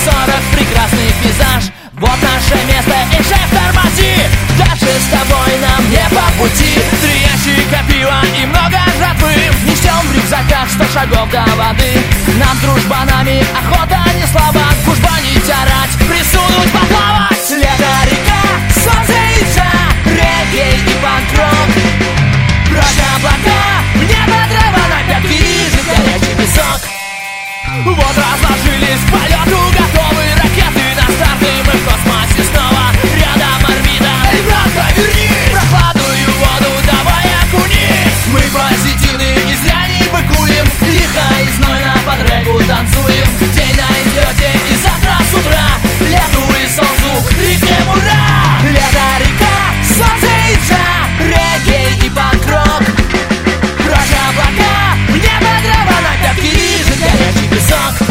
40 прекрасный пейзаж. Вот наше место, и шеф, тормози. Дальше с тобой нам не по пути. 3 ящика пива и много жратвы. Несем в рюкзаках 100 шагов до воды. Нам дружба нами, охота не слаба. Кужбанить, орать, присунуть, поплавать. Лето, река, солнце и жар, регги и панк-рок. Прочь облака, в небо дрова, на пятки лежит горячий песок. Вот разложились к полету, готовы ракеты на старт, и мы в космосе снова. Рядом орбита, ребята, вернись, прохладную воду давай окунись. Мы позитивны и зря не быкуем, лихо и знойно под регу танцуем. День на излете и завтра с утра лету и солнцу крикнем ура! Лето, река, солнце и жар, регги и панк-рок. Прочь облака, в небо дрова, на пятки лежит горячий песок.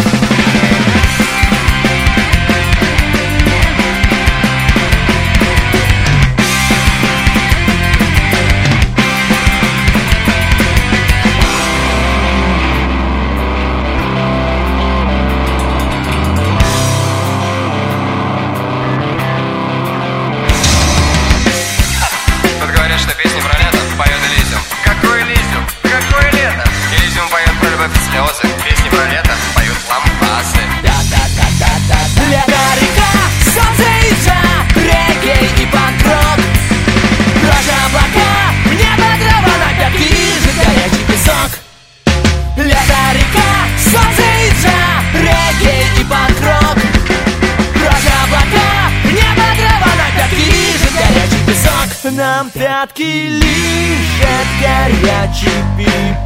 Тут говорят, что песни про лето поет Элизиум. Какой Элизиум? Какое лето? Элизиум поет про любовь и слезы. Песни про лето поют лампасы. Лето, река, солнце и жар, регги и панк-рок. Прочь облака, в небо дрова, на пятки лежит горячий песок. Лето, река, солнце и жар, регги и панк-рок. Прочь облака, в небо дрова, на пятки лежит горячий песок. Нам пятки лежит горячий песок.